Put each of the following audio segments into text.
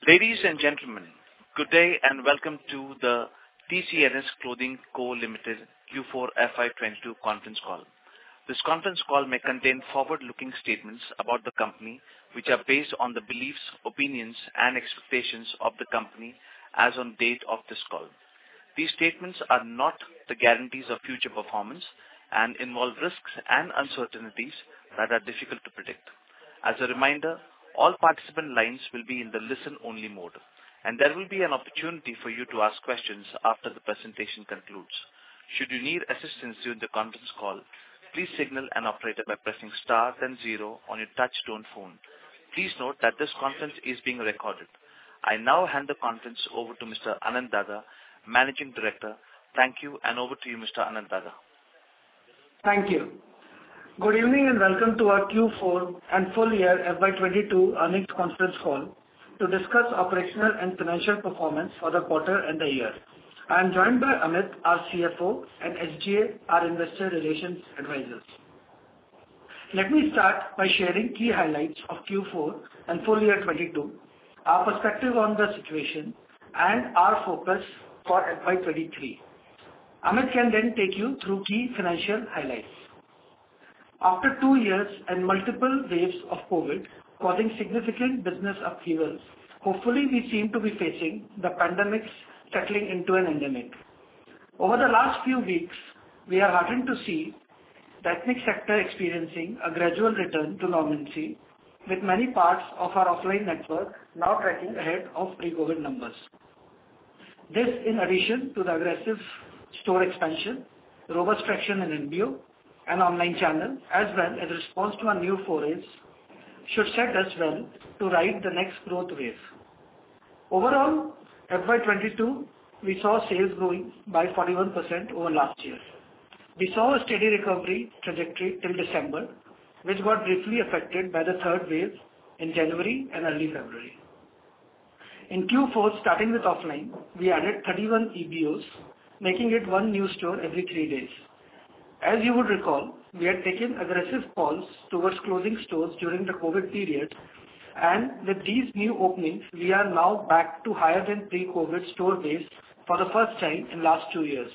Ladies and gentlemen, good day and welcome to the TCNS Clothing Co. Limited Q4 FY22 conference call. This conference call may contain forward-looking statements about the company, which are based on the beliefs, opinions, and expectations of the company as on date of this call. These statements are not the guarantees of future performance and involve risks and uncertainties that are difficult to predict. As a reminder, all participant lines will be in the listen-only mode, and there will be an opportunity for you to ask questions after the presentation concludes. Should you need assistance during the conference call, please signal an operator by pressing star then 0 on your touch-tone phone. Please note that this conference is being recorded. I now hand the conference over to Mr. Anand Daga, Managing Director. Thank you, and over to you, Mr. Anand Daga. Thank you. Good evening and welcome to our Q4 and full year FY22 earnings conference call to discuss operational and financial performance for the quarter and the year. I am joined by Amit, our CFO, and SGA, our investor relations advisors. Let me start by sharing key highlights of Q4 and full year 22, our perspective on the situation, and our focus for FY23. Amit can then take you through key financial highlights. After 2 years and multiple waves of COVID causing significant business upheavals, hopefully we seem to be facing the pandemic settling into an endemic. Over the last few weeks, we are heartened to see the ethnic sector experiencing a gradual return to normalcy, with many parts of our offline network now tracking ahead of pre-COVID numbers. This, in addition to the aggressive store expansion, robust traction in MBO and online channel, as well as response to our new forays, should set us well to ride the next growth wave. Overall, FY22, we saw sales growing by 41% over last year. We saw a steady recovery trajectory till December, which got briefly affected by the third wave in January and early February. In Q4, starting with offline, we added 31 EBOs, making it one new store every 3 days. As you would recall, we had taken aggressive calls towards closing stores during the COVID period, and with these new openings, we are now back to higher than pre-COVID store base for the first time in last 2 years.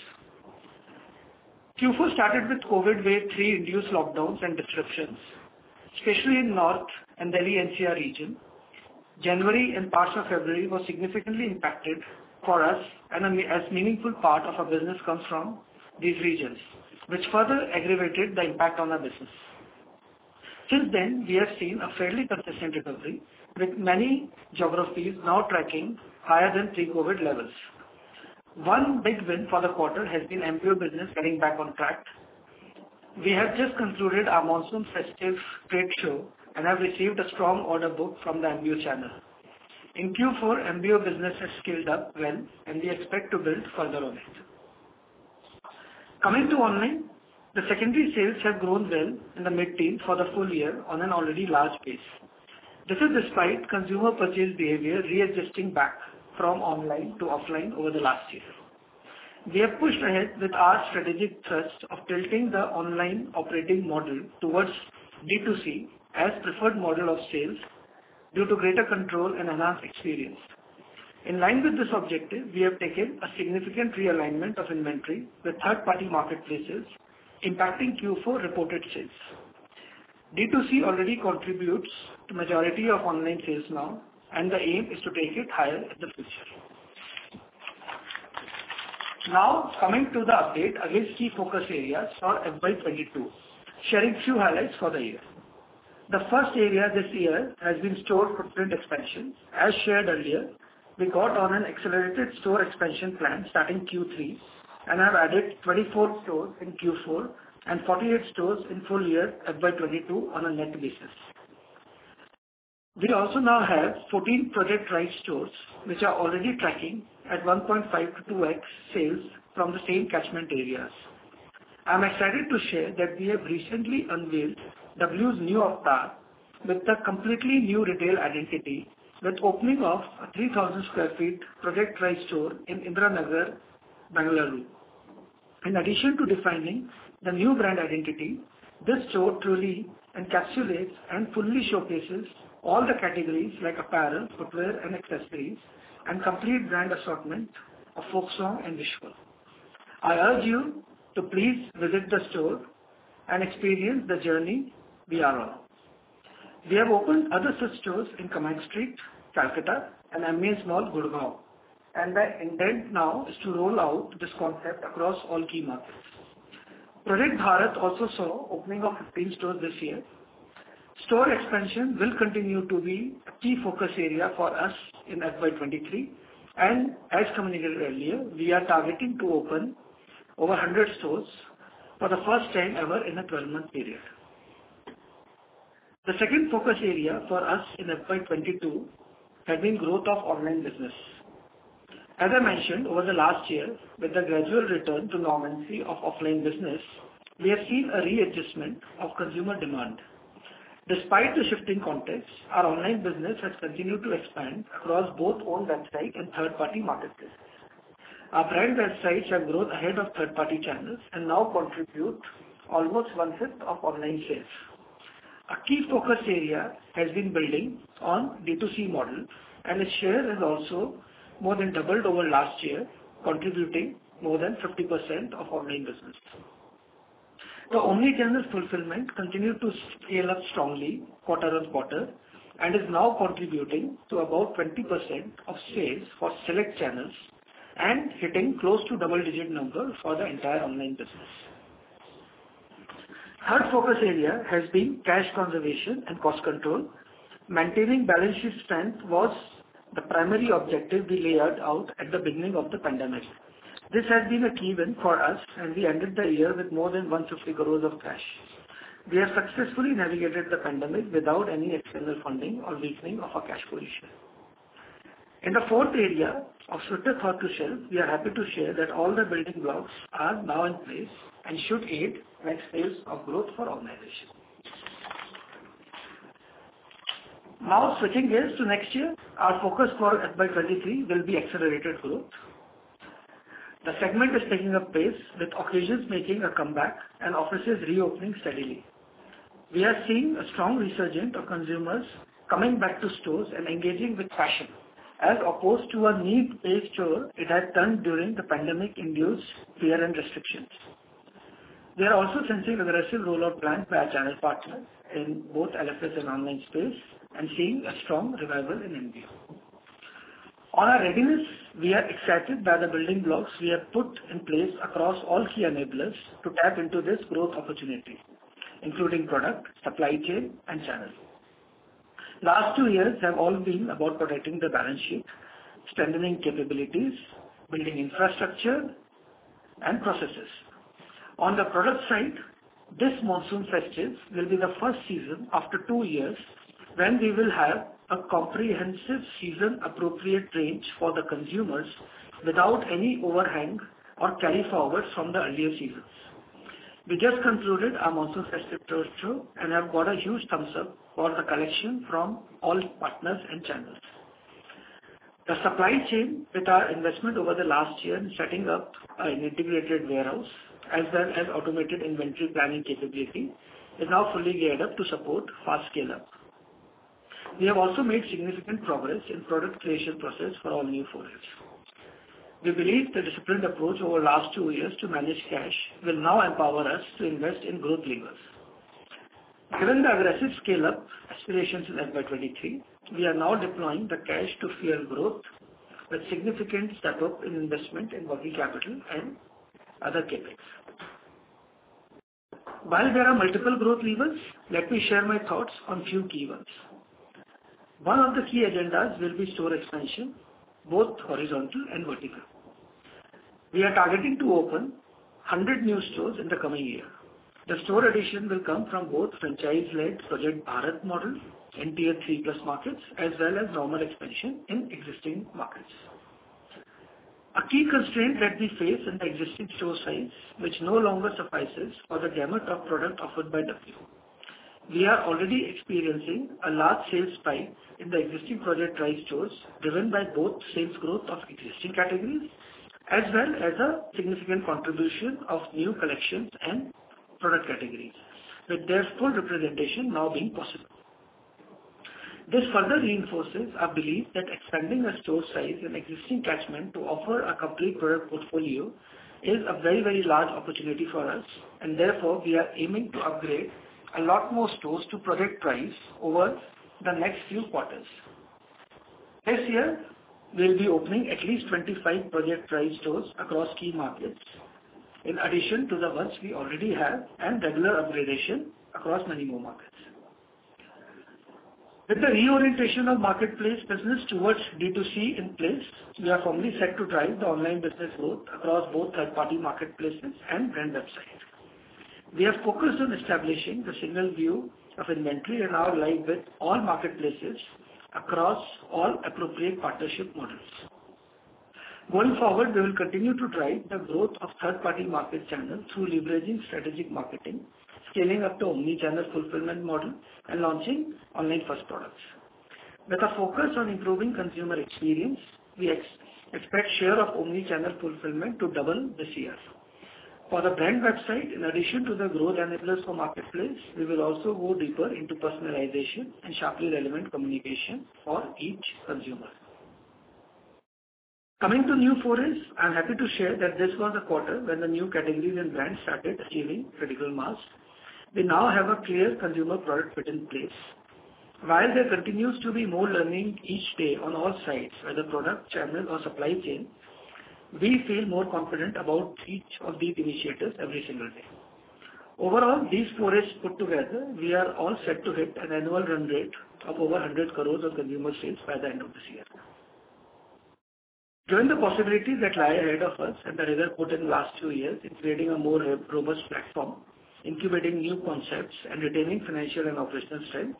Q4 started with COVID wave 3 induced lockdowns and disruptions, especially in North and Delhi NCR region. January and parts of February were significantly impacted for us, and as meaningful part of our business comes from these regions, which further aggravated the impact on our business. Since then, we have seen a fairly consistent recovery, with many geographies now tracking higher than pre-COVID levels. One big win for the quarter has been MBO business getting back on track. We have just concluded our monsoon festive trade show and have received a strong order book from the MBO channel. In Q4, MBO business has scaled up well, and we expect to build further on it. Coming to online, the secondary sales have grown well in the mid-teens for the full year on an already large base. This is despite consumer purchase behavior readjusting back from online to offline over the last year. We have pushed ahead with our strategic thrust of tilting the online operating model towards D2C as preferred model of sales due to greater control and enhanced experience. In line with this objective, we have taken a significant realignment of inventory with third-party marketplaces, impacting Q4 reported sales. D2C already contributes to majority of online sales now, and the aim is to take it higher in the future. Now, coming to the update against key focus areas for FY22, sharing few highlights for the year. The first area this year has been store footprint expansion. As shared earlier, we got on an accelerated store expansion plan starting Q3 and have added 24 stores in Q4 and 48 stores in full year FY22 on a net basis. We also now have 14 Project Rise stores, which are already tracking at 1.5 to 2x sales from the same catchment areas. I am excited to share that we have recently unveiled W's new avatar with a completely new retail identity, with opening of a 3,000 square feet Project Rise store in Indiranagar, Bengaluru. In addition to defining the new brand identity, this store truly encapsulates and fully showcases all the categories like apparel, footwear and accessories, and complete brand assortment of folk song and visual. I urge you to please visit the store and experience the journey we are on. We have opened other such stores in Command Street, Calcutta, and MES Mall, Gurgaon, and the intent now is to roll out this concept across all key markets. Project Bharat also saw opening of 15 stores this year. Store expansion will continue to be a key focus area for us in FY23, and as communicated earlier, we are targeting to open over 100 stores for the first time ever in a 12-month period. The second focus area for us in FY22 has been growth of online business. As I mentioned, over the last year, with the gradual return to normalcy of offline business, we have seen a readjustment of consumer demand. Despite the shifting context, our online business has continued to expand across both own website and third-party marketplaces. Our brand websites have grown ahead of third-party channels and now contribute almost 1/5 of online sales. A key focus area has been building on D2C model, and its share has also more than doubled over last year, contributing more than 50% of online business. The omni-channel fulfillment continued to scale up strongly quarter-on-quarter and is now contributing to about 20% of sales for select channels and hitting close to double-digit number for the entire online business. Third focus area has been cash conservation and cost control. Maintaining balance sheet strength was the primary objective we laid out at the beginning of the pandemic. This has been a key win for us, and we ended the year with more than 150 crores of cash. We have successfully navigated the pandemic without any external funding or weakening of our cash position. In the fourth area of swifter thought to shelf, we are happy to share that all the building blocks are now in place and should aid next phase of growth for organization. Now switching gears to next year, our focus for FY23 will be accelerated growth. The segment is picking up pace with occasions making a comeback and offices reopening steadily. We are seeing a strong resurgence of consumers coming back to stores and engaging with fashion, as opposed to a need-based chore it had turned during the pandemic-induced fear and restrictions. We are also sensing aggressive rollout plans by our channel partners in both LFS and online space and seeing a strong revival in MBO. On our readiness, we are excited by the building blocks we have put in place across all key enablers to tap into this growth opportunity, including product, supply chain, and channel. Last 2 years have all been about protecting the balance sheet, strengthening capabilities, building infrastructure, and processes. On the product side, this monsoon festive will be the first season after 2 years when we will have a comprehensive season-appropriate range for the consumers without any overhang or carry forwards from the earlier seasons. We just concluded our monsoon festive trade show and have got a huge thumbs up for the collection from all partners and channels. The supply chain, with our investment over the last year in setting up an integrated warehouse as well as automated inventory planning capability, is now fully geared up to support fast scale-up. We have also made significant progress in product creation process for all new forays. We believe the disciplined approach over the last 2 years to manage cash will now empower us to invest in growth levers. Given the aggressive scale-up aspirations in FY23, we are now deploying the cash to fuel growth with significant step-up in investment in working capital and other CapEx. While there are multiple growth levers, let me share my thoughts on few key ones. One of the key agendas will be store expansion, both horizontal and vertical. We are targeting to open 100 new stores in the coming year. The store addition will come from both franchise-led Project Bharat model in Tier 3+ markets as well as normal expansion in existing markets. A key constraint that we face in the existing store size, which no longer suffices for the gamut of product offered by W. We are already experiencing a large sales spike in the existing Project Rise stores, driven by both sales growth of existing categories as well as a significant contribution of new collections and product categories, with their full representation now being possible. This further reinforces our belief that expanding our store size and existing catchment to offer a complete product portfolio is a very, very large opportunity for us, and therefore we are aiming to upgrade a lot more stores to Project Rise over the next few quarters. This year, we'll be opening at least 25 Project Rise stores across key markets, in addition to the ones we already have, and regular upgradation across many more markets. With the reorientation of marketplace business towards D2C in place, we are firmly set to drive the online business growth across both third-party marketplaces and brand websites. We are focused on establishing the single view of inventory and are live with all marketplaces across all appropriate partnership models. Going forward, we will continue to drive the growth of third-party market channels through leveraging strategic marketing, scaling up the omni-channel fulfillment model, and launching online-first products. With a focus on improving consumer experience, we expect share of omni-channel fulfillment to double this year. For the brand website, in addition to the growth enablers for marketplace, we will also go deeper into personalization and sharply relevant communication for each consumer. Coming to new forays, I'm happy to share that this was a quarter when the new categories and brands started achieving critical mass. We now have a clear consumer product fit in place. While there continues to be more learning each day on all sides, whether product, channel or supply chain, we feel more confident about each of these initiatives every single day. Overall, these forays put together, we are all set to hit an annual run rate of over 100 crores of consumer sales by the end of this year. Given the possibilities that lie ahead of us and the rigor put in last 2 years in creating a more robust platform, incubating new concepts and retaining financial and operational strength,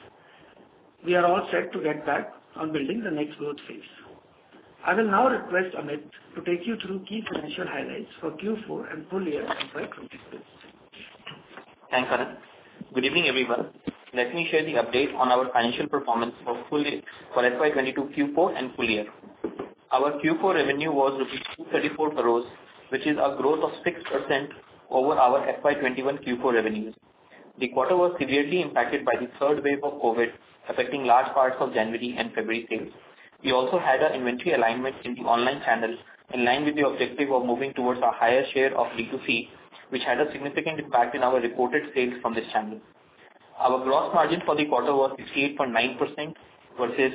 we are all set to get back on building the next growth phase. I will now request Amit to take you through key financial highlights for Q4 and full year FY22. Thanks, Anand. Good evening, everyone. Let me share the update on our financial performance for FY22 Q4 and full year. Our Q4 revenue was rupees 234 crores, which is a growth of 6% over our FY21 Q4 revenues. The quarter was severely impacted by the third wave of COVID, affecting large parts of January and February sales. We also had an inventory alignment in the online channel in line with the objective of moving towards a higher share of D2C, which had a significant impact in our reported sales from this channel. Our gross margin for the quarter was 68.9% versus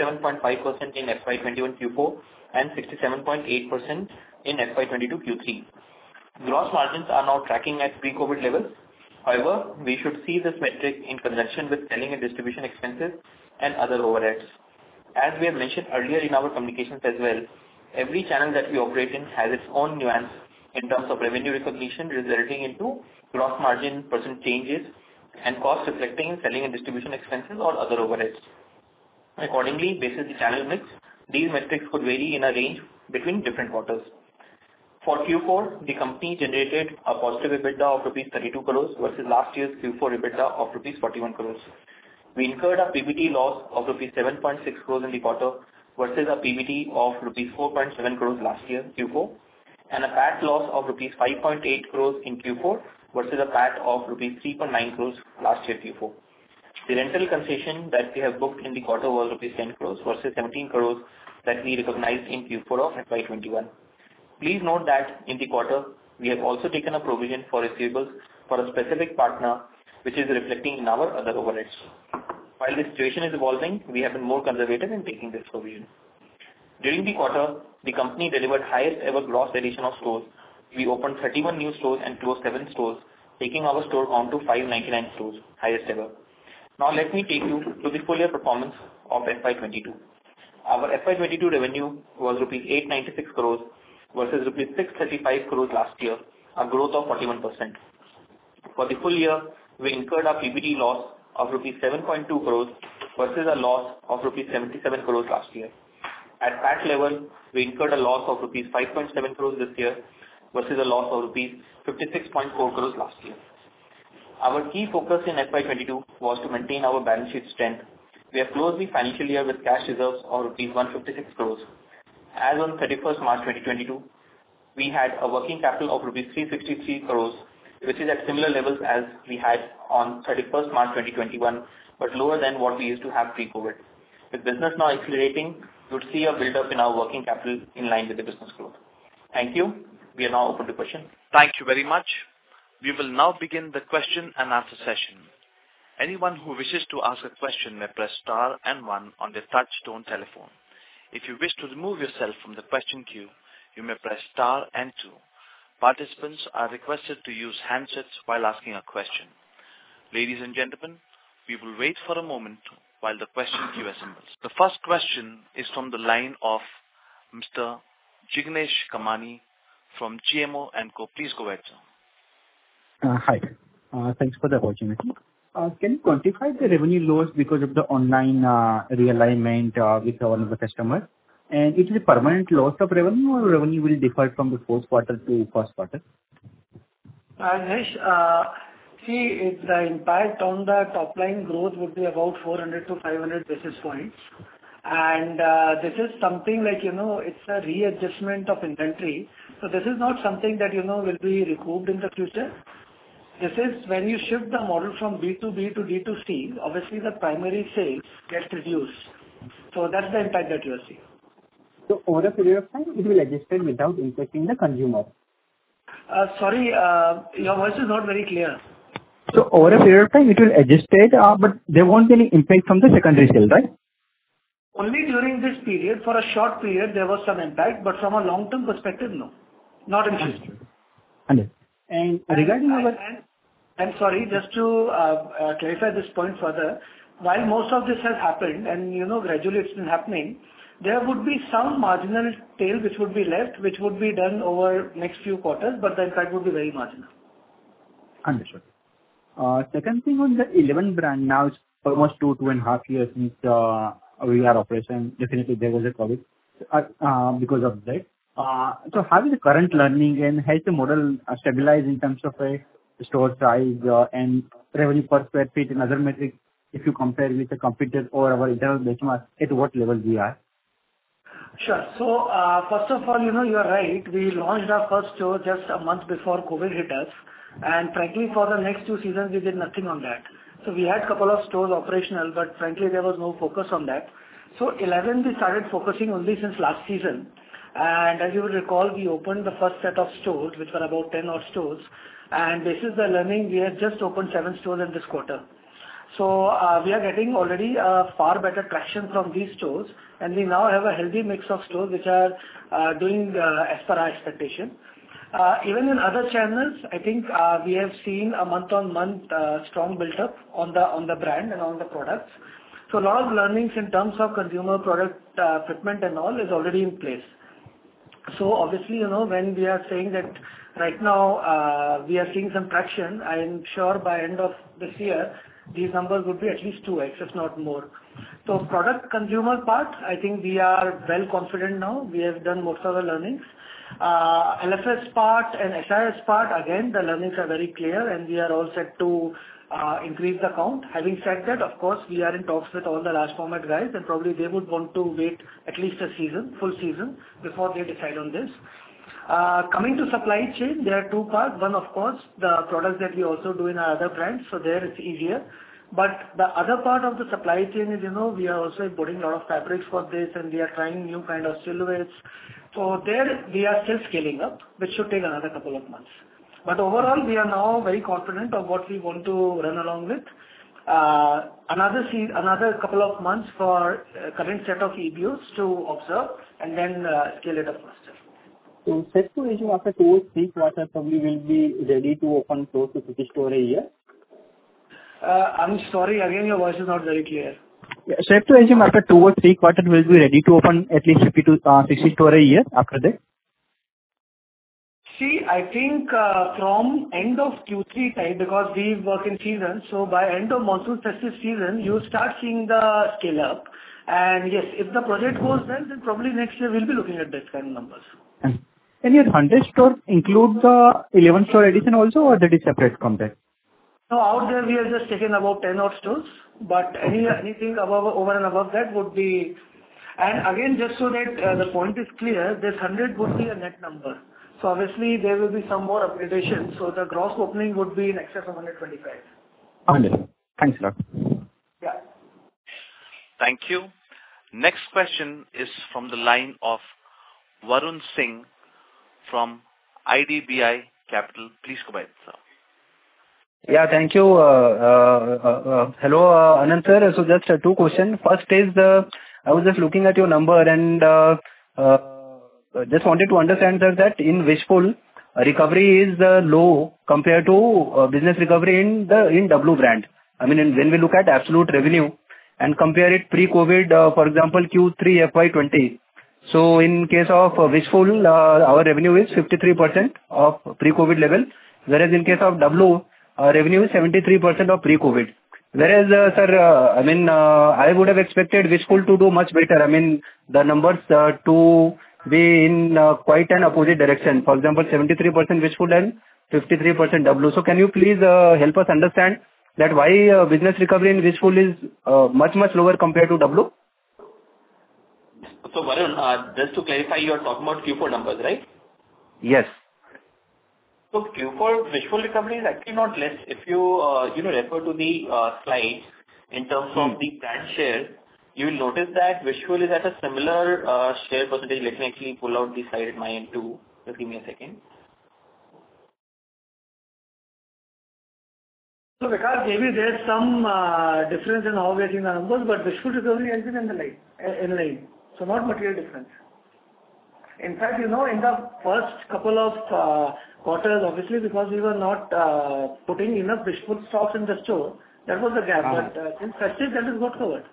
57.5% in FY21 Q4 and 67.8% in FY22 Q3. Gross margins are now tracking at pre-COVID levels. However, we should see this metric in conjunction with selling and distribution expenses and other overheads. As we have mentioned earlier in our communications as well, every channel that we operate in has its own nuance in terms of revenue recognition, resulting into gross margin percent changes and cost reflecting in selling and distribution expenses or other overheads. Accordingly, based on the channel mix, these metrics could vary in a range between different quarters. For Q4, the company generated a positive EBITDA of rupees 32 crores versus last year's Q4 EBITDA of rupees 41 crores. We incurred a PBT loss of rupees 7.6 crores in the quarter versus a PBT of rupees 4.7 crores last year Q4, and a PAT loss of rupees 5.8 crores in Q4 versus a PAT of rupees 3.9 crores last year Q4. The rental concession that we have booked in the quarter was rupees 10 crores versus 17 crores that we recognized in Q4 of FY21. Please note that in the quarter, we have also taken a provision for receivables for a specific partner, which is reflecting in our other overheads. While the situation is evolving, we have been more conservative in taking this provision. During the quarter, the company delivered highest ever gross addition of stores. We opened 31 new stores and closed 7 stores, taking our store count to 599 stores, highest ever. Now let me take you to the full year performance of FY22. Our FY22 revenue was rupees 896 crores versus rupees 635 crores last year, a growth of 41%. For the full year, we incurred a PBT loss of rupees 7.2 crores versus a loss of rupees 77 crores last year. At PAT level, we incurred a loss of rupees 5.7 crores this year versus a loss of rupees 56.4 crores last year. Our key focus in FY22 was to maintain our balance sheet strength. We have closed the financial year with cash reserves of rupees 156 crores. As on 31st March 2022, we had a working capital of rupees 363 crores, which is at similar levels as we had on 31st March 2021, but lower than what we used to have pre-COVID. With business now accelerating, you would see a build-up in our working capital in line with the business growth. Thank you. We are now open to questions. Thank you very much. We will now begin the question and answer session. Anyone who wishes to ask a question may press star and one on their touch-tone telephone. If you wish to remove yourself from the question queue, you may press star and two. Participants are requested to use handsets while asking a question. Ladies and gentlemen, we will wait for a moment while the question queue assembles. The first question is from the line of Mr. Jignesh Kamani from GMO & Co. Please go ahead, sir. Hi. Thanks for the opportunity. Can you quantify the revenue loss because of the online realignment with one of the customers? And it is a permanent loss of revenue, or revenue will differ from the fourth quarter to first quarter? See, the impact on the top line growth would be about 400 to 500 basis points. And this is something like, it's a readjustment of inventory. So this is not something that, will be recouped in the future. This is when you shift the model from B2B to D2C, obviously the primary sales gets reduced. So that's the impact that you are seeing. So over a period of time, it will adjust without impacting the consumer? Sorry, your voice is not very clear. So over a period of time, it will adjust, but there won't be any impact from the secondary sale, right? Only during this period, for a short period, there was some impact, but from a long-term perspective, no. Not in future. Understood. And regarding I'm sorry, just to clarify this point further, while most of this has happened and, gradually it's been happening, there would be some marginal tail which would be left, which would be done over next few quarters, but the impact would be very marginal. Understood. Second thing on the 11 brand, now it's almost 2.5 years since we are operation. Definitely there was a COVID because of that. So how is the current learning, and has the model stabilized in terms of a store size and revenue per square feet and other metrics if you compare with the competitors or our internal benchmark, at what level we are? Sure. So, first of all, you are right. We launched our first store just a month before COVID hit us. And frankly, for the next 2 seasons, we did nothing on that. So we had a couple of stores operational, but frankly, there was no focus on that. So 11, we started focusing only since last season. And as you would recall, we opened the first set of stores, which were about 10 odd stores. And this is the learning. We have just opened 7 stores in this quarter. So we are getting already a far better traction from these stores. And we now have a healthy mix of stores which are doing as per our expectation. Even in other channels, I think we have seen a month-on-month strong build-up on the brand and on the products. So a lot of learnings in terms of consumer product fitment and all is already in place. So obviously, when we are saying that right now we are seeing some traction, I am sure by end of this year, these numbers would be at least 2x, if not more. So product consumer part, I think we are well confident now. We have done most of the learnings. LFS part and SIS part, again, the learnings are very clear and we are all set to increase the count. Having said that, of course, we are in talks with all the large format guys and probably they would want to wait at least a season, full season, before they decide on this. Coming to supply chain, there are 2 parts. One, of course, the products that we also do in our other brands, so there it's easier. But the other part of the supply chain is, we are also importing a lot of fabrics for this and we are trying new kind of silhouettes. So there we are still scaling up, which should take another couple of months. But overall, we are now very confident of what we want to run along with. Another couple of months for current set of EBOs to observe and then scale it up faster. So set to assume after 2 or 3 quarters, probably will be ready to open close to 50 stores a year? I'm sorry, again your voice is not very clear. Yeah, safe to assume after 2 or 3 quarters will be ready to open at least 50 to 60 stores a year after that? See, I think from end of Q3 time, because we work in season, so by end of monsoon festive season, you start seeing the scale up. And yes, if the project goes well, then probably next year we'll be looking at that kind of numbers. And your 100 store include the 11 store addition also, or that is separate from that? No, out there we have just taken about 10 odd stores, but anything over and above that would be, and again, just so that the point is clear, this 100 would be a net number. So obviously there will be some more upgradation, so the gross opening would be in excess of 125. Understood. Thanks a lot. Yeah. Thank you. Next question is from the line of Varun Singh from IDBI Capital. Please go ahead, sir. Yeah, thank you. Hello, Anand sir. So just two questions. First is, I was just looking at your number and just wanted to understand, sir, that in Wishful, recovery is low compared to business recovery in W brand. I mean, when we look at absolute revenue and compare it pre-COVID, for example, Q3 FY20. So in case of Wishful, our revenue is 53% of pre-COVID level, whereas in case of W, revenue is 73% of pre-COVID. Whereas, sir, I mean, I would have expected Wishful to do much better. I mean, the numbers to be in quite an opposite direction. For example, 73% Wishful and 53% W. So can you please help us understand that why business recovery in Wishful is much lower compared to W? So Varun, just to clarify, you are talking about Q4 numbers, right? Yes. So Q4 Wishful recovery is actually not less. If you refer to the slide in terms of the brand share, you will notice that Wishful is at a similar share percentage. Let me actually pull out the slide at my end too. Just give me a second. So Vikas, maybe there's some difference in how we are seeing the numbers, but Wishful recovery has been in line. So not material difference. In fact, in the first couple of quarters, obviously because we were not putting enough Wishful stocks in the store, that was the gap. But since festive, that is got covered.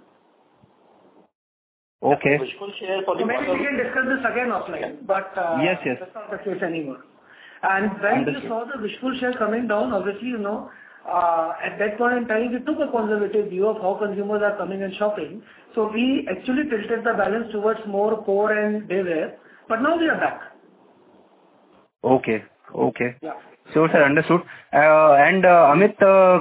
Okay. Wishful share for the so maybe we can discuss this again offline, but yes. That's not the case anymore. And when you saw the Wishful share coming down, obviously, at that point in time, we took a conservative view of how consumers are coming and shopping. So we actually tilted the balance towards more core and day wear, but now we are back. Okay. Yeah. Sure, sir, understood. And Amit,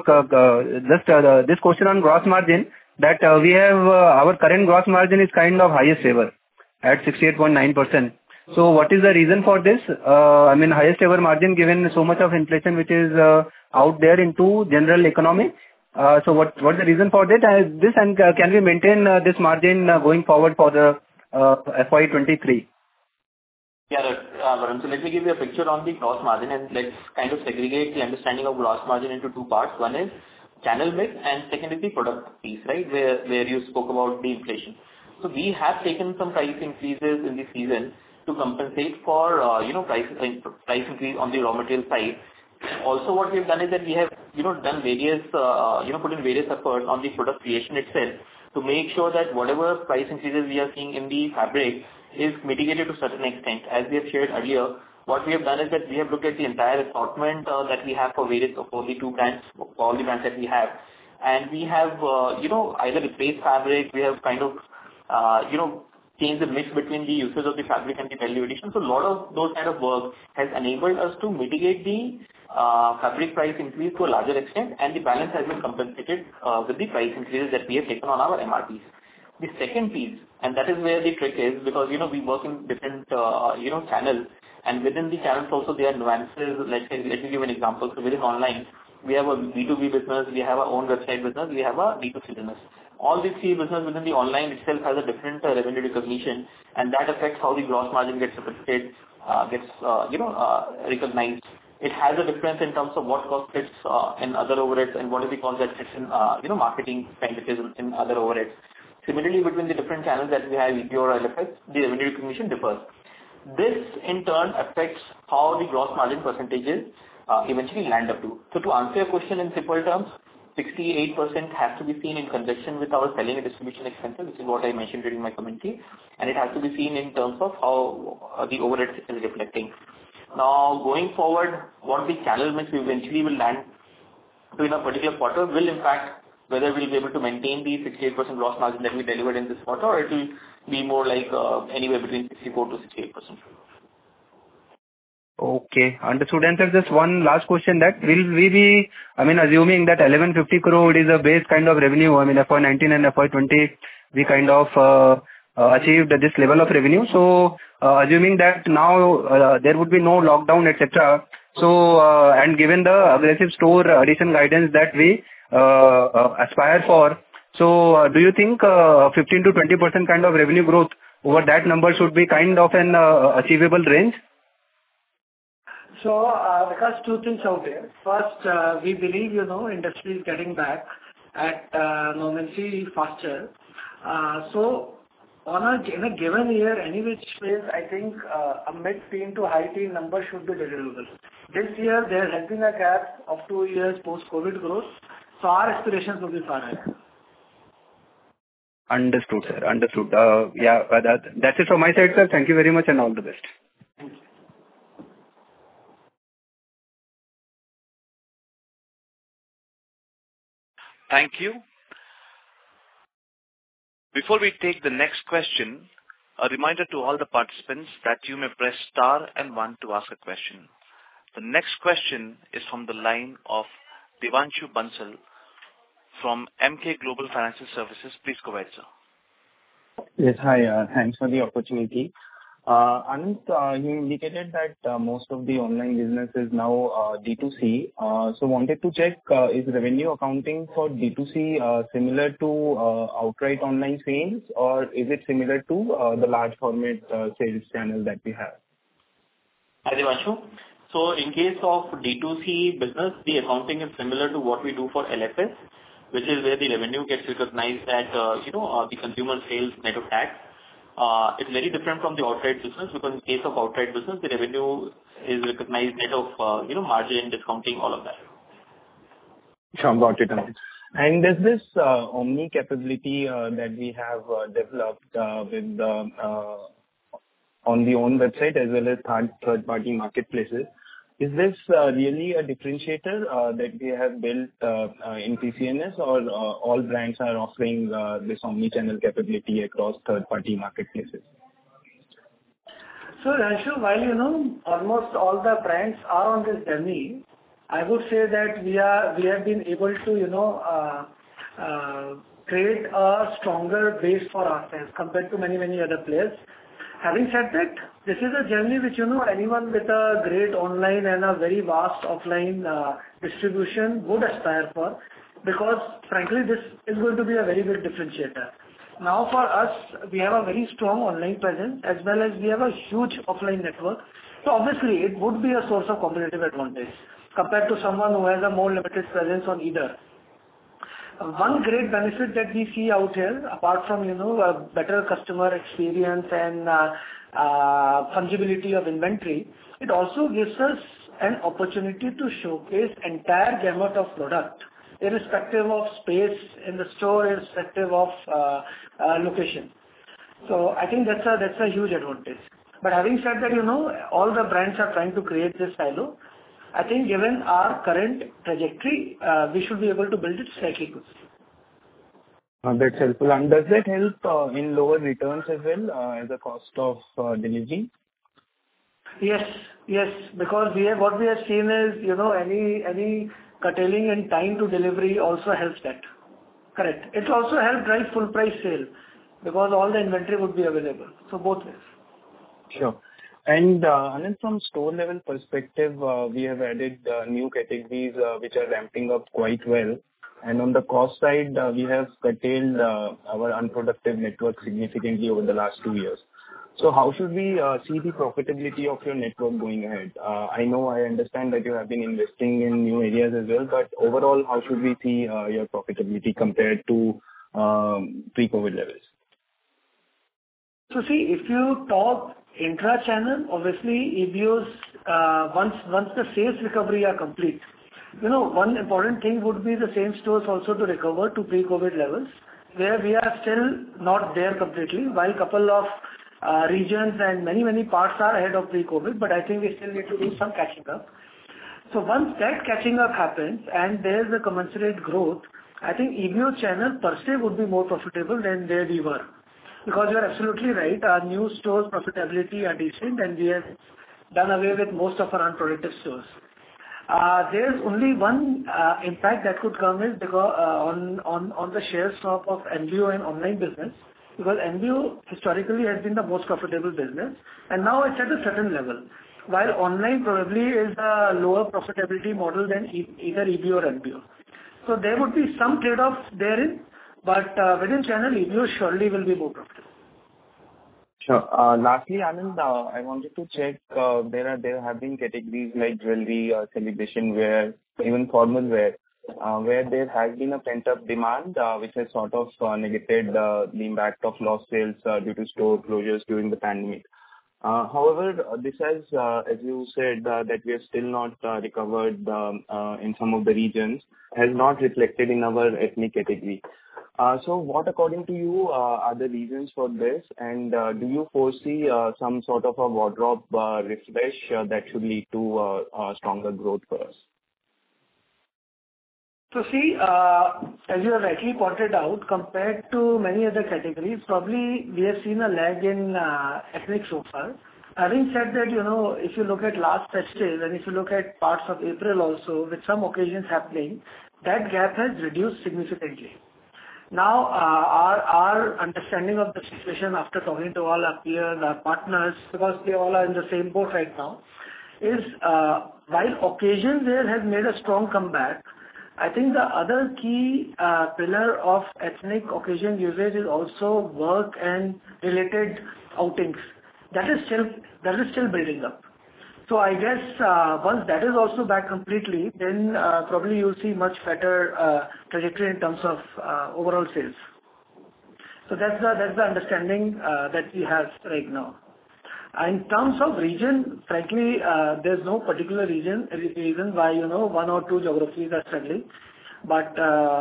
just this question on gross margin, that we have our current gross margin is kind of highest ever at 68.9%. So what is the reason for this? I mean, highest ever margin given so much of inflation which is out there into general economy. So what's the reason for that? And can we maintain this margin going forward for the FY23? Yeah, Varun. So let me give you a picture on the gross margin and let's kind of segregate the understanding of gross margin into two parts. One is channel mix and second is the product piece, right? Where you spoke about the inflation. So we have taken some price increases in the season to compensate for price increase on the raw material side. Also, what we have done is that we have done various put in various efforts on the product creation itself to make sure that whatever price increases we are seeing in the fabric is mitigated to a certain extent. As we have shared earlier, what we have done is that we have looked at the entire assortment that we have for the two brands, for all the brands that we have, and we have either replaced fabric, we have kind of changed the mix between the usage of the fabric and the value addition. So a lot of those kind of work has enabled us to mitigate the fabric price increase to a larger extent, and the balance has been compensated with the price increases that we have taken on our MRPs. The second piece, and that is where the trick is, because we work in different channels, and within the channels also there are nuances. Let me give an example. So within online, we have a B2B business, we have our own website business, we have a B2C business. All these three business within the online itself has a different revenue recognition, and that affects how the gross margin gets affected, recognized. It has a difference in terms of what cost fits in other overheads and what is the cost that fits in marketing expenditures in other overheads. Similarly, between the different channels that we have, EBO or LFS, the revenue recognition differs. This in turn affects how the gross margin percentages eventually land up to. So to answer your question in simple terms, 68% has to be seen in conjunction with our selling and distribution expenses, which is what I mentioned during my commentary, and it has to be seen in terms of how the overhead is reflecting. Now, going forward, what the channel mix eventually will land to in a particular quarter will impact whether we'll be able to maintain the 68% gross margin that we delivered in this quarter, or it will be more like anywhere between 64 to 68%. Okay, understood. And sir, just one last question, that will we be, assuming that 1150 crore is a base kind of revenue, FY19 and FY20, we kind of achieved this level of revenue. So, assuming that now there would be no lockdown, etc. So, and given the aggressive store addition guidance that we aspire for, So, do you think 15 to 20% kind of revenue growth over that number should be kind of an achievable range? So, because two things out there. First, we believe, industry is getting back at normalcy faster. So, in a given year, any which ways, I think a mid-teen to high-teen number should be deliverable. This year, there has been a gap of 2 years post-COVID growth, so our aspirations will be far higher. Understood, sir. Understood. Yeah, that's it from my side, sir. Thank you very much and all the best. Thank you. Thank you. Before we take the next question, a reminder to all the participants that you may press star and one to ask a question. The next question is from the line of Devanshu Bansal from Emkay Global Financial Services. Please go ahead, sir. Yes, hi. Thanks for the opportunity. Anant, you indicated that most of the online business is now D2C. So wanted to check, is revenue accounting for D2C similar to outright online sales, or is it similar to the large format sales channel that we have? Hi, Devanshu. So in case of D2C business, the accounting is similar to what we do for LFS, which is where the revenue gets recognized at, the consumer sales net of tax. It's very different from the outright business, because in case of outright business, the revenue is recognized net of, margin, discounting, all of that. Sure, got it. And there's this Omni capability that we have developed with on the own website as well as third-party marketplaces. Is this really a differentiator that we have built in TCNS, or all brands are offering this omni-channel capability across third-party marketplaces? So, Ranshu, while almost all the brands are on this journey, I would say that we have been able to create a stronger base for ourselves compared to many other players. Having said that, this is a journey which anyone with a great online and a very vast offline distribution would aspire for, because frankly this is going to be a very big differentiator. Now for us, we have a very strong online presence as well as we have a huge offline network. So obviously it would be a source of competitive advantage compared to someone who has a more limited presence on either. One great benefit that we see out here, apart from a better customer experience and fungibility of inventory, it also gives us an opportunity to showcase entire gamut of product, irrespective of space in the store, irrespective of location. So I think that's a huge advantage. But having said that, all the brands are trying to create this silo. I think given our current trajectory, we should be able to build it slightly good. That's helpful. And does that help in lower returns as well as a cost of delivery? Yes, because what we have seen is, any curtailing in time to delivery also helps that. Correct. It also helps drive full price sale because all the inventory would be available. So both ways. Sure. And Anand, from store level perspective, we have added new categories which are ramping up quite well. And on the cost side, we have curtailed our unproductive network significantly over the last 2 years. So how should we see the profitability of your network going ahead? I understand that you have been investing in new areas as well, but overall, how should we see your profitability compared to pre-COVID levels? So see, if you talk intra-channel, obviously EBOs, once the sales recovery are complete, one important thing would be the same stores also to recover to pre-COVID levels, where we are still not there completely, while couple of regions and many parts are ahead of pre-COVID, but I think we still need to do some catching up. So once that catching up happens and there's a commensurate growth, I think EBO channel per se would be more profitable than where we were. Because you are absolutely right, our new stores profitability are decent and we have done away with most of our unproductive stores. There's only one impact that could come is because on the share swap of MBO and online business, because MBO historically has been the most profitable business and now it's at a certain level, while online probably is a lower profitability model than either EBO or MBO. So there would be some trade-off therein, But within channel, EBO surely will be more profitable. Sure. Lastly, Anand, I wanted to check, there have been categories like jewelry, celebration wear, even formal wear, where there has been a pent-up demand, which has sort of negated the impact of lost sales due to store closures during the pandemic. However, this has, as you said, that we have still not recovered in some of the regions, has not reflected in our ethnic category. So what, according to you, are the reasons for this? And do you foresee some sort of a wardrobe refresh that should lead to stronger growth for us? So see, as you have rightly pointed out, compared to many other categories, probably we have seen a lag in ethnic so far. Having said that, if you look at last festive and if you look at parts of April also, with some occasions happening, that gap has reduced significantly. Now, our understanding of the situation after talking to all our peers, our partners, because they all are in the same boat right now, is while occasion there has made a strong comeback, I think the other key pillar of ethnic occasion usage is also work and related outings. That is still building up. So I guess once that is also back completely, then probably you'll see much better trajectory in terms of overall sales. So that's the understanding that we have right now. In terms of region, frankly, there's no particular reason why one or two geographies are struggling, but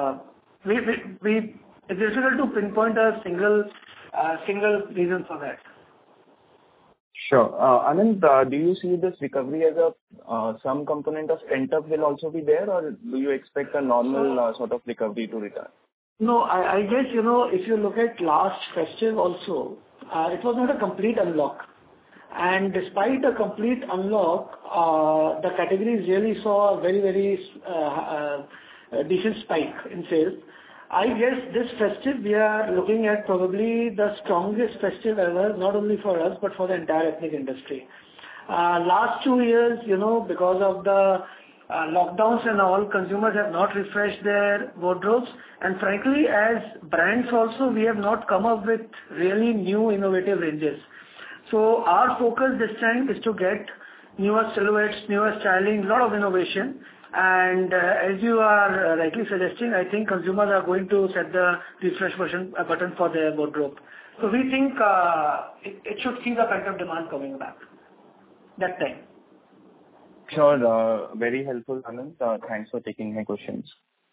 it's difficult to pinpoint a single reason for that. Sure. Anand, do you see this recovery as some component of pent-up will also be there, or do you expect a normal sort of recovery to return? No, I guess, if you look at last festive also, it was not a complete unlock. And despite a complete unlock, the categories really saw a very, very decent spike in sales. I guess this festive we are looking at probably the strongest festive ever, not only for us, but for the entire ethnic industry. Last 2 years, because of the lockdowns and all, consumers have not refreshed their wardrobes. And frankly, as brands also, we have not come up with really new innovative ranges. So our focus this time is to get newer silhouettes, newer styling, a lot of innovation. And as you are rightly suggesting, I think consumers are going to set the refresh button for their wardrobe. So we think it should see the pent-up demand coming back that time. Sure. Very helpful, Anand. Thanks for taking my questions.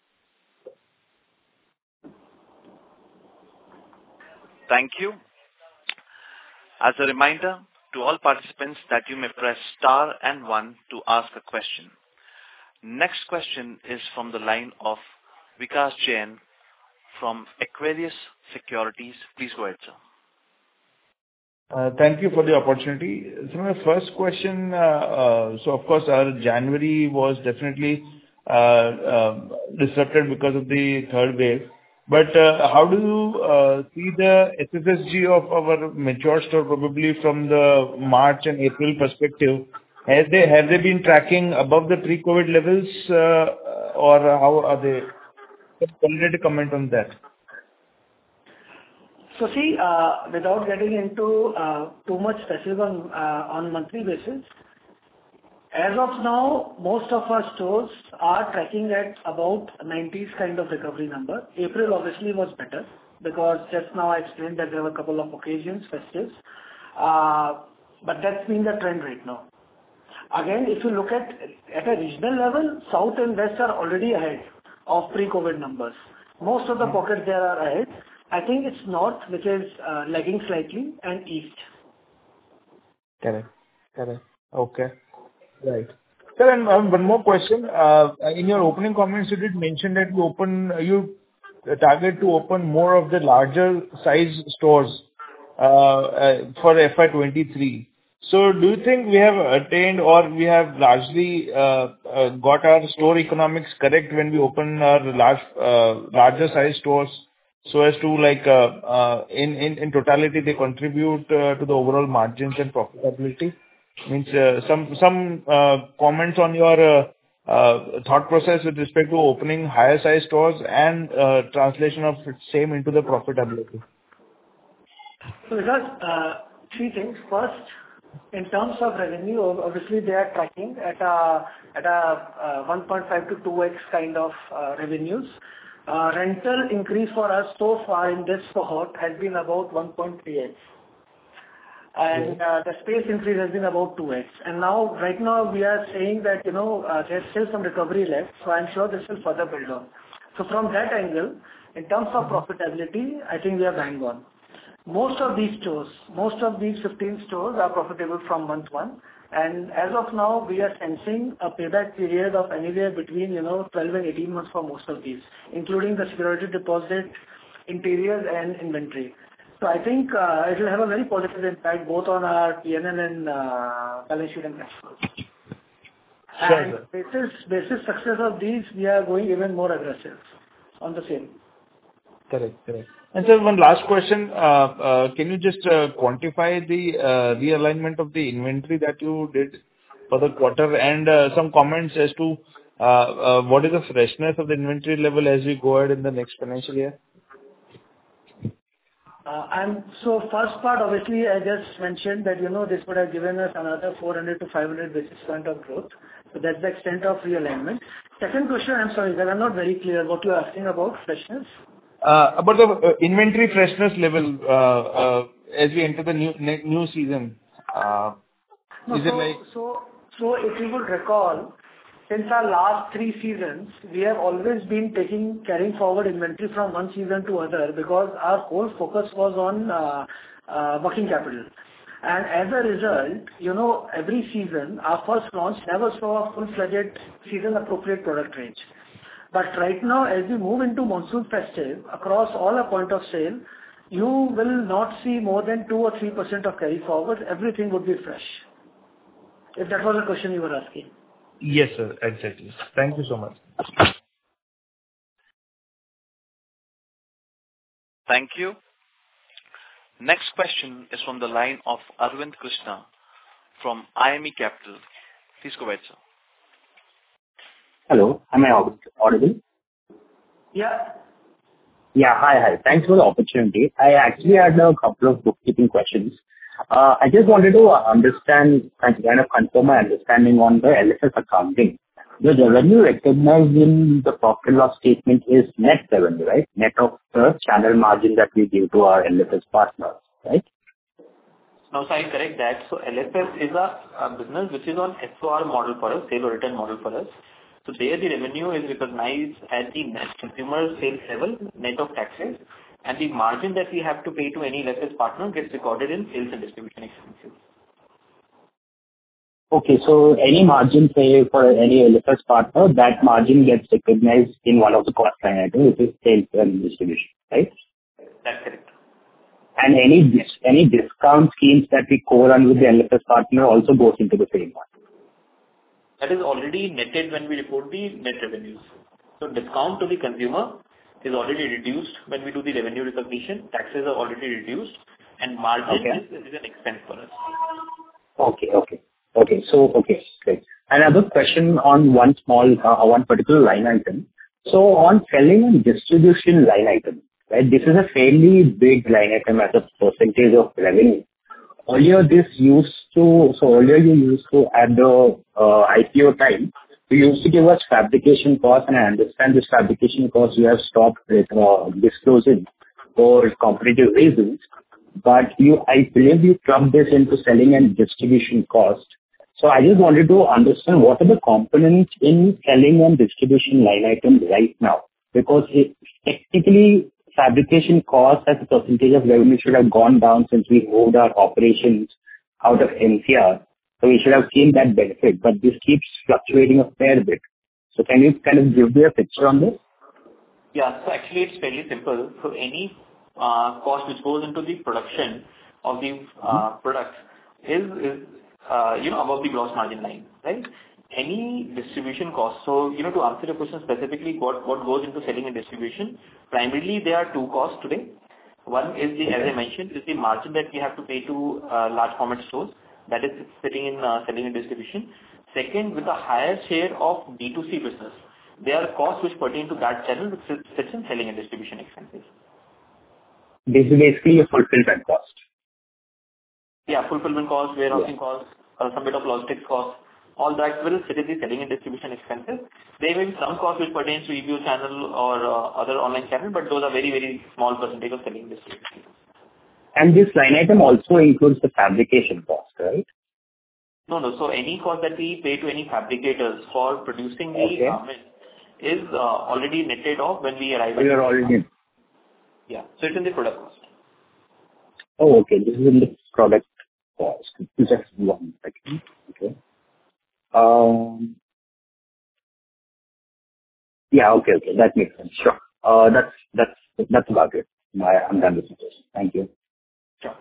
Thank you. As a reminder to all participants that you may press star and 1 to ask a question. Next question is from the line of Vikas Jain from Aquarius Securities. Please go ahead, sir. Thank you for the opportunity. So my first question, so of course our January was definitely disrupted because of the third wave. But how do you see the SSSG of our mature store probably from the March and April perspective? Have they been tracking above the pre-COVID levels or how are they? Can you comment on that? So see, without getting into too much specific on monthly basis, as of now, most of our stores are tracking at about 90s kind of recovery number. April obviously was better because just now I explained that there were a couple of occasions, festives. But that's been the trend right now. Again, if you look at a regional level, South and West are already ahead of pre-COVID numbers. Most of the pockets there are ahead. I think it's North, which is lagging slightly, and East. Correct. Okay. Right. Sir, and one more question. In your opening comments, you did mention that you target to open more of the larger size stores for FY23. So do you think we have attained or we have largely got our store economics correct when we open our larger size stores so as to in totality they contribute to the overall margins and profitability? Means some comments on your thought process with respect to opening higher size stores and translation of same into the profitability? So Vikas, three things. First, in terms of revenue, obviously they are tracking at a 1.5 to 2x kind of revenues. Rental increase for us so far in this cohort has been about 1.3x. And the space increase has been about 2x. And now, right now, we are saying that, there's still some recovery left, so I'm sure this will further build on. So from that angle, in terms of profitability, I think we are bang on. Most of these 15 stores are profitable from month one. And as of now, we are sensing a payback period of anywhere between, 12 and 18 months for most of these, including the security deposit, interiors and inventory. So I think it will have a very positive impact both on our P&L and balance sheet and cash flows. Sure, And basis success of these, we are going even more aggressive on the same. Correct. And sir, one last question. Can you just quantify the realignment of the inventory that you did for the quarter and some comments as to what is the freshness of the inventory level as we go ahead in the next financial year? So first part, obviously, I just mentioned that, this would have given us another 400 to 500 basis point of growth. So that's the extent of realignment. Second question, I'm sorry, that I'm not very clear what you're asking about freshness. About the inventory freshness level as we enter the new season. Is it like... So if you would recall, since our last 3 seasons, we have always been carrying forward inventory from one season to other because our whole focus was on working capital. And as a result, every season, our first launch never saw a full-fledged season-appropriate product range. But right now, as we move into monsoon festive, across all our point of sale, you will not see more than 2 or 3% of carry forward. Everything would be fresh. If that was the question you were asking. Yes, sir. Exactly. Thank you so much. Thank you. Next question is from the line of Arvind Krishna from IME Capital. Please go ahead, sir. Hello, am I audible? Yeah. Yeah, hi. Thanks for the opportunity. I actually had a couple of bookkeeping questions. I just wanted to understand and kind of confirm my understanding on the LFS accounting. The revenue recognized in the profit and loss statement is net revenue, right? Net of the channel margin that we give to our LFS partners, right? No, so I correct that. So LFS is a business which is on SOR model for us, sale or return model for us. So there the revenue is recognized at the net consumer sales level, net of taxes, and the margin that we have to pay to any LFS partner gets recorded in sales and distribution expenses. Okay, so any margin say for any LFS partner, that margin gets recognized in one of the cost line items, which is sales and distribution, right? That's correct. And any discount schemes that we co-run with the LFS partner also goes into the same one. That is already netted when we report the net revenues. So discount to the consumer is already reduced when we do the revenue recognition. Taxes are already reduced, and margin is an expense for us. Okay. So, great. Another question on one particular line item. So on selling and distribution line item, right? This is a fairly big line item as a percentage of revenue. Earlier you used to at the IPO time, you used to give us fabrication costs, and I understand this fabrication costs you have stopped disclosing for competitive reasons. But I believe you clubbed this into selling and distribution cost. So I just wanted to understand what are the components in selling and distribution line items right now, because technically fabrication costs as a percentage of revenue should have gone down since we moved our operations out of NCR. So we should have seen that benefit, but this keeps fluctuating a fair bit. So can you kind of give me a picture on this? Yeah, so actually it's fairly simple. So any cost which goes into the production of the product is above the gross margin line, right? Any distribution cost. So, to answer your question specifically, what goes into selling and distribution, primarily there are 2 costs today. One is as I mentioned, is the margin that we have to pay to large format stores. That is sitting in selling and distribution. Second, with a higher share of D2C business, there are costs which pertain to that channel, which sits in selling and distribution expenses. This is basically a fulfillment cost. Yeah, fulfillment costs, warehousing costs, some bit of logistics costs, all that will sit in the selling and distribution expenses. There may be some cost which pertains to EBO channel or other online channel, but those are very, very small percentage of selling and distribution. And this line item also includes the fabrication cost, right? No. So any cost that we pay to any fabricators for producing the garment is already netted off when we arrive. You are already. Yeah. So it's in the product cost. Oh, okay. This is in the product cost. Just one second. Okay. Yeah. Okay. That makes sense. Sure. That's about it. I'm done with this. Thank you. Sure.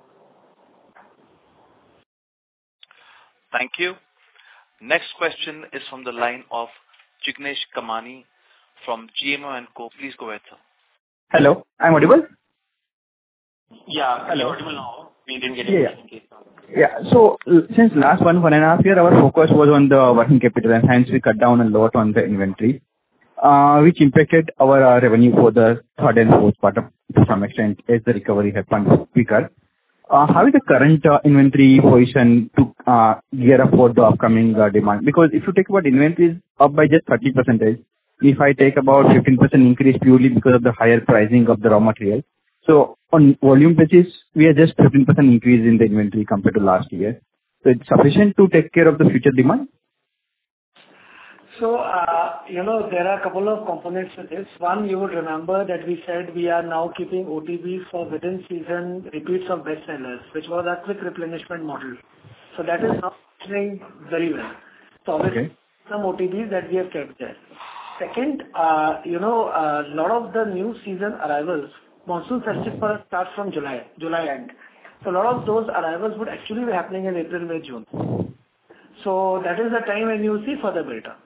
Thank you. Next question is from the line of Jignesh Kamani from GMO & Co. Please go ahead, sir. Hello, I'm audible? Yeah, hello. You're audible now. We didn't get it in case. Yeah. So since last one and a half year, our focus was on the working capital, and hence we cut down a lot on the inventory, which impacted our revenue for the third and fourth quarter to some extent as the recovery happened quicker. How is the current inventory position to gear up for the upcoming demand? Because if you take about inventory is up by just 30%, if I take about 15% increase purely because of the higher pricing of the raw material. So on volume basis, we are just 15% increase in the inventory compared to last year. So it's sufficient to take care of the future demand? So, there are a couple of components to this. One, you would remember that we said we are now keeping OTBs for within season repeats of bestsellers, which was a quick replenishment model. So that is now functioning very well. So obviously, some OTBs that we have kept there. Second, a lot of the new season arrivals, monsoon festival starts from July end. So a lot of those arrivals would actually be happening in April, May, June. So that is the time when you see further build-up.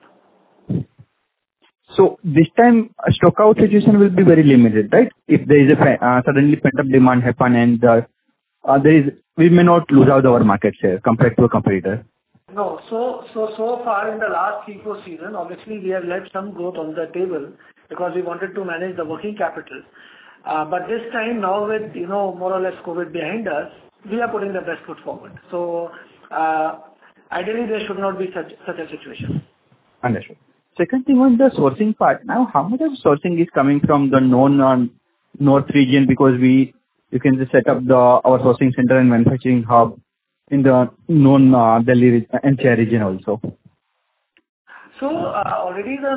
So this time, stock out situation will be very limited, right? If there is a suddenly pent-up demand happen and we may not lose out our market share compared to a competitor. No. So far in the last 3-4 season, obviously we have left some growth on the table because we wanted to manage the working capital. But this time now with, more or less COVID behind us, we are putting the best foot forward. So, ideally there should not be such a situation. Understood. Second thing on the sourcing part. Now, how much of sourcing is coming from the north region? Because you can just set up our sourcing center and manufacturing hub in the Delhi NCR region also. So already the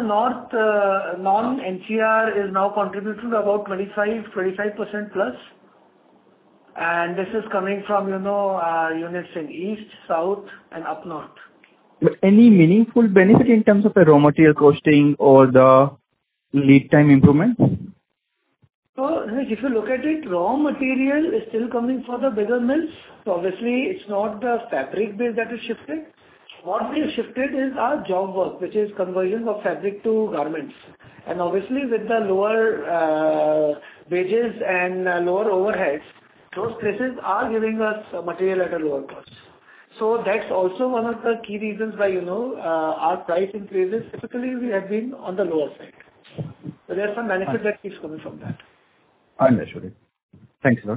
non-NCR is now contributing to about 25% plus. And this is coming from, units in East, South and up North. But any meaningful benefit in terms of the raw material costing or the lead time improvement? So if you look at it, raw material is still coming for the bigger mills. So obviously it's not the fabric base that is shifted. What we have shifted is our job work, which is conversion of fabric to garments. And obviously with the lower wages and lower overheads, those places are giving us material at a lower cost. So that's also one of the key reasons why, our price increases, typically we have been on the lower side. So there's some benefit that keeps coming from that. Understood. Thanks, sir.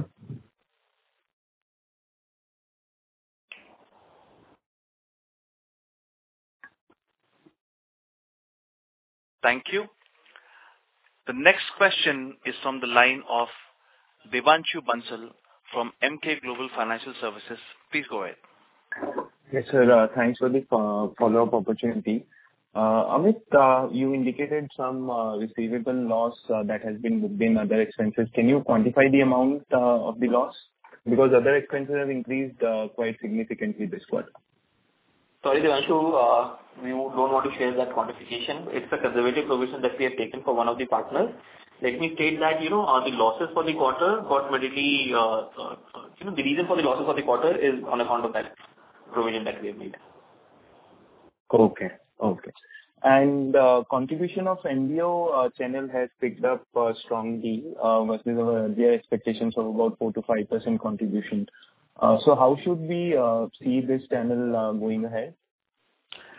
Thank you. The next question is from the line of Devanshu Bansal from Emkay Global Financial Services. Please go ahead. Yes, sir. Thanks for the follow-up opportunity. Amit, you indicated some receivable loss that has been booked in other expenses. Can you quantify the amount of the loss? Because other expenses have increased quite significantly this quarter. Sorry, Devanshu, we don't want to share that quantification. It's a conservative provision that we have taken for one of the partners. Let me state that, the losses for the quarter got materially, the reason for the losses for the quarter is on account of that provision that we have made. Okay. And contribution of MBO channel has picked up strongly versus our earlier expectations of about 4 to 5% contribution. So how should we see this channel going ahead?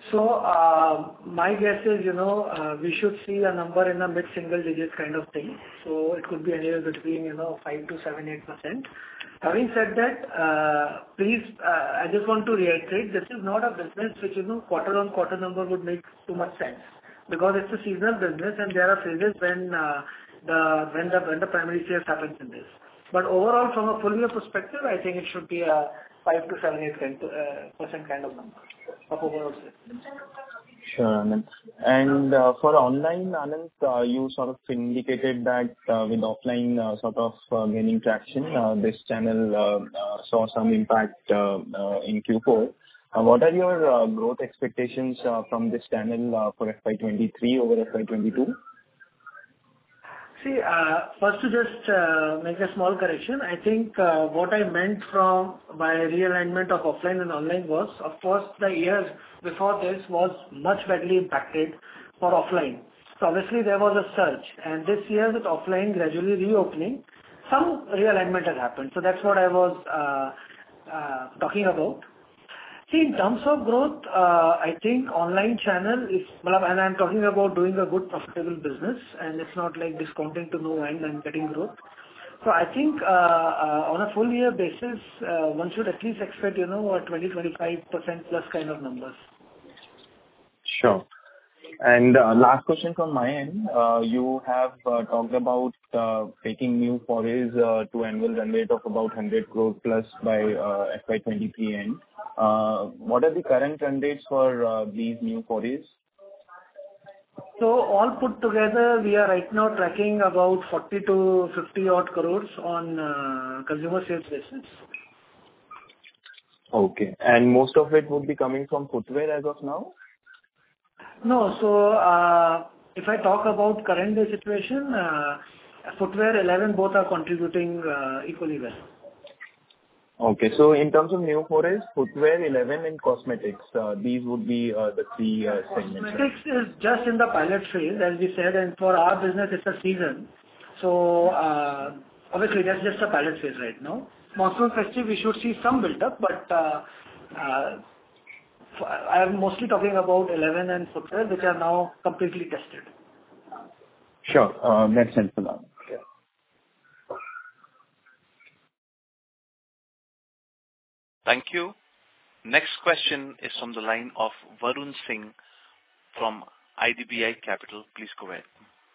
My guess is, we should see a number in the mid-single digits kind of thing. It could be anywhere between, 5 to 7, 8%. Having said that, please, I just want to reiterate, this is not a business which, quarter-on-quarter number would make too much sense, because it's a seasonal business and there are phases when the primary sales happens in this. But overall, from a full year perspective, I think it should be a 5 to 7, 8% kind of number of overall sales. Sure, Anand. And for online, Anand, you sort of indicated that with offline sort of gaining traction, this channel saw some impact in Q4. What are your growth expectations from this channel for FY23 over FY22? See, first to just make a small correction. I think what I meant by realignment of offline and online was, of course, the years before this was much badly impacted for offline. So obviously there was a surge, and this year with offline gradually reopening, some realignment has happened. So that's what I was talking about. See, in terms of growth, I think online channel is, and I'm talking about doing a good profitable business, and it's not like discounting to no end and getting growth. So I think on a full year basis, one should at least expect, a 20-25% plus kind of numbers. Sure. And last question from my end. You have talked about taking new forays to annual run rate of about 100 crore plus by FY23 end. What are the current run rates for these new forays? So all put together, we are right now tracking about 40 to 50 odd crores on consumer sales basis. Okay. And most of it would be coming from footwear as of now? No. So if I talk about current day situation, footwear 11 both are contributing equally well. Okay. So in terms of new forays, footwear 11 and cosmetics, these would be the three segments. Cosmetics is just in the pilot phase, as we said, and for our business it's a season. So obviously that's just a pilot phase right now. Monsoon festive we should see some build up, but I am mostly talking about 11 and footwear, which are now completely tested. Sure. That's helpful. Thank you. Next question is from the line of Varun Singh from IDBI Capital. Please go ahead.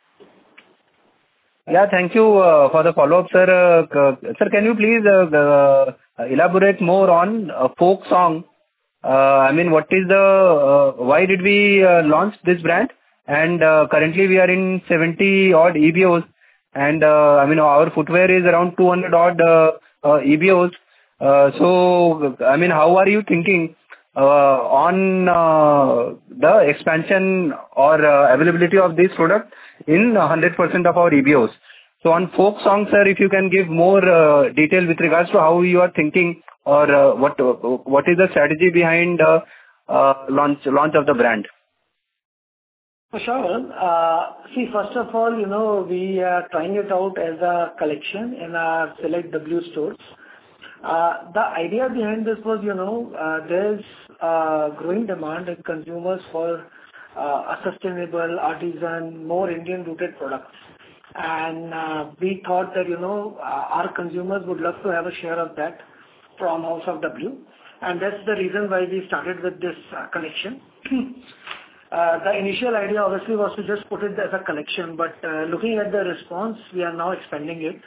Yeah, thank you for the follow-up, sir. Sir, can you please elaborate more on folk song? I mean, what is why did we launch this brand? And currently we are in 70 odd EBOs, and I mean our footwear is around 200 odd EBOs. So I mean, how are you thinking on the expansion or availability of this product in 100% of our EBOs? So on folk song, sir, if you can give more detail with regards to how you are thinking, or what is the strategy behind launch of the brand? For sure. See, first of all, we are trying it out as a collection in our select W stores. The idea behind this was, there's growing demand in consumers for a sustainable, artisan, more Indian-rooted products. And we thought that, our consumers would love to have a share of that from House of W. And that's the reason why we started with this collection. The initial idea obviously was to just put it as a collection, but looking at the response, we are now expanding it.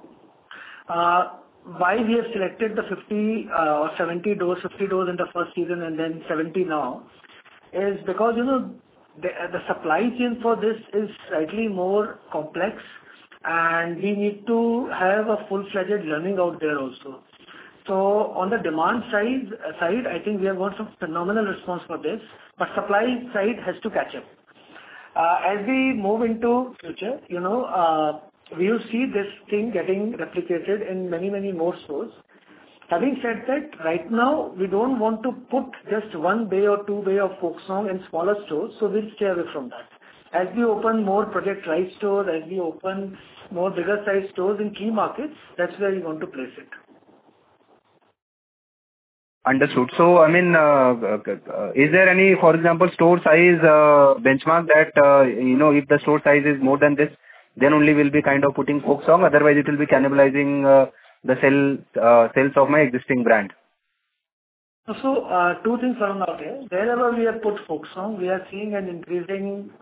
Why we have selected the 50 or 70 doors, 50 doors in the first season and then 70 now, is because, the supply chain for this is slightly more complex, and we need to have a full-fledged learning out there also. So on the demand side, I think we have got some phenomenal response for this, but supply side has to catch up. As we move into future, we will see this thing getting replicated in many, many more stores. Having said that, right now, we don't want to put just one bay or two bay of folk song in smaller stores, so we'll stay away from that. As we open more Project Rise stores, as we open more bigger size stores in key markets, that's where we want to place it. Understood. So, I mean, is there any, for example, store size benchmark that, if the store size is more than this, then only we'll be kind of putting folk song, otherwise it will be cannibalizing the sales of my existing brand? So, two things around out here. Wherever we have put folk song, we are seeing an increase in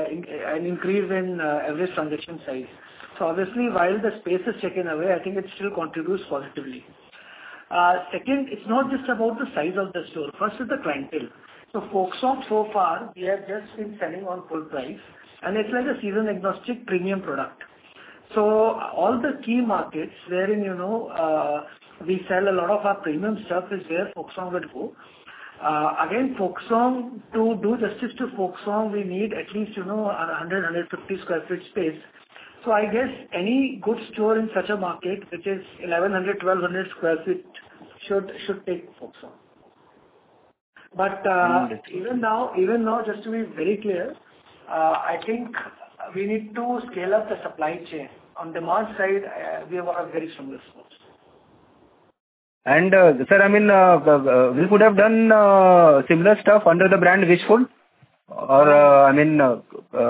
average transaction size. So obviously, while the space is taken away, I think it still contributes positively. Second, it's not just about the size of the store. First is the clientele. So folk song so far, we have just been selling on full price, and it's like a season agnostic premium product. So all the key markets wherein, we sell a lot of our premium stuff is where folk song will go. Again, folk song, to do justice to folk song, we need at least, 100-150 square feet space. So I guess any good store in such a market, which is 1,100-1,200 square feet, should take folk song. But even now, just to be very clear, I think we need to scale up the supply chain. On demand side, we have a very strong response. And sir, I mean, we could have done similar stuff under the brand Wishful, or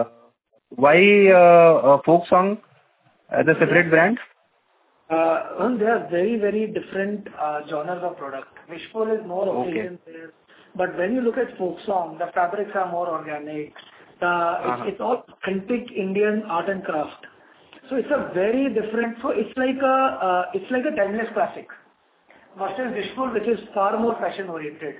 why folk song as a separate brand? They are very, very different genres of product. Wishful is more occasion based, but when you look at folk song, the fabrics are more organic. It's all authentic Indian art and craft. So it's a very different. So it's like a timeless classic. Versus Wishful, which is far more fashion oriented.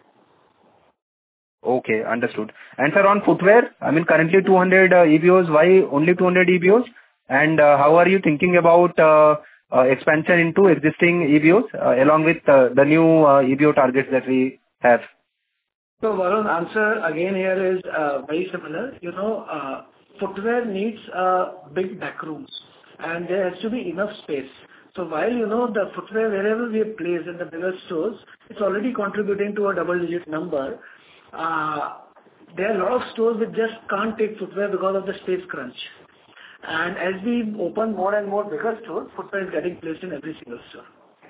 Okay, understood. And sir, on footwear, I mean, currently 200 EBOs. Why only 200 EBOs? And how are you thinking about expansion into existing EBOs along with the new EBO targets that we have? So Varun, answer again here is very similar. Footwear needs big back rooms, and there has to be enough space. So while the footwear wherever we have placed in the bigger stores, it's already contributing to a double-digit number. There are a lot of stores which just can't take footwear because of the space crunch. And as we open more and more bigger stores, footwear is getting placed in every single store.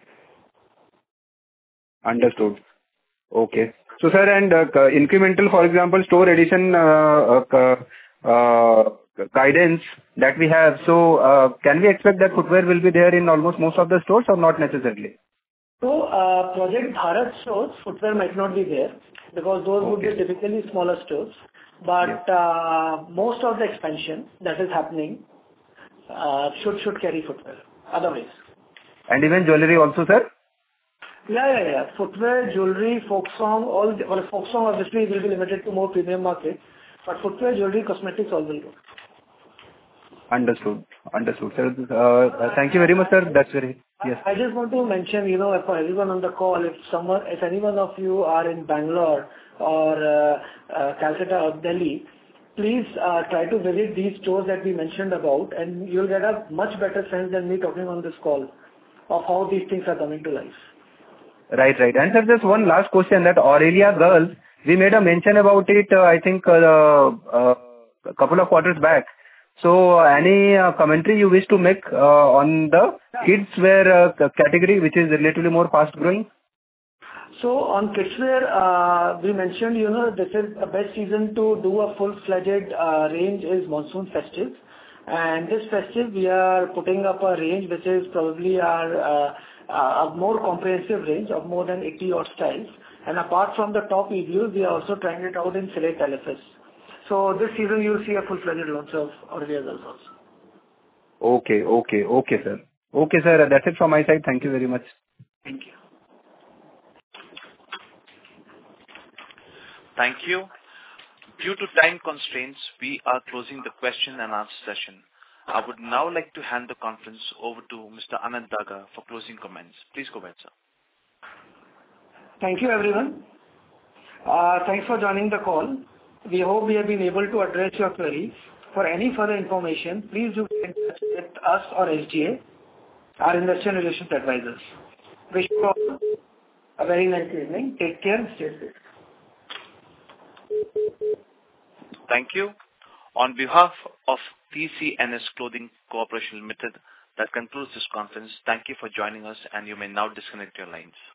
Understood. Okay. So sir, and incremental, for example, store addition guidance that we have. So can we expect that footwear will be there in almost most of the stores or not necessarily? So Project Bharat stores, footwear might not be there because those would be typically smaller stores. But most of the expansion that is happening should carry footwear. Otherwise. And even jewelry also, sir? Yeah. Footwear, jewelry, folk song, folk song obviously will be limited to more premium markets. But footwear, jewelry, cosmetics all will go. Understood, sir. Thank you very much, sir. That's very, yes. I just want to mention, for everyone on the call, if any one of you are in Bangalore or Calcutta or Delhi, please try to visit these stores that we mentioned about, and you'll get a much better sense than me talking on this call of how these things are coming to life. Right. And sir, just one last question, that Aurelia Girls, we made a mention about it, I think, a couple of quarters back. So any commentary you wish to make on the kids wear category, which is relatively more fast growing? So on kids wear, we mentioned, this is the best season to do a full-fledged range is monsoon festive. And this festive, we are putting up a range which is probably a more comprehensive range of more than 80 odd styles. And apart from the top EBOs, we are also trying it out in select LFS. So this season you will see a full-fledged launch of Aurelia Girls also. Okay, sir. Okay, sir. That's it from my side. Thank you very much. Thank you. Thank you. Due to time constraints, we are closing the question and answer session. I would now like to hand the conference over to Mr. Anant Daga for closing comments. Please go ahead, sir. Thank you, everyone. Thanks for joining the call. We hope we have been able to address your queries. For any further information, please do get in touch with us or SGA, our investor relations advisors. Wish you all a very nice evening. Take care and stay safe. Thank you. On behalf of TCNS Clothing Corporation Limited, that concludes this conference. Thank you for joining us, and you may now disconnect your lines.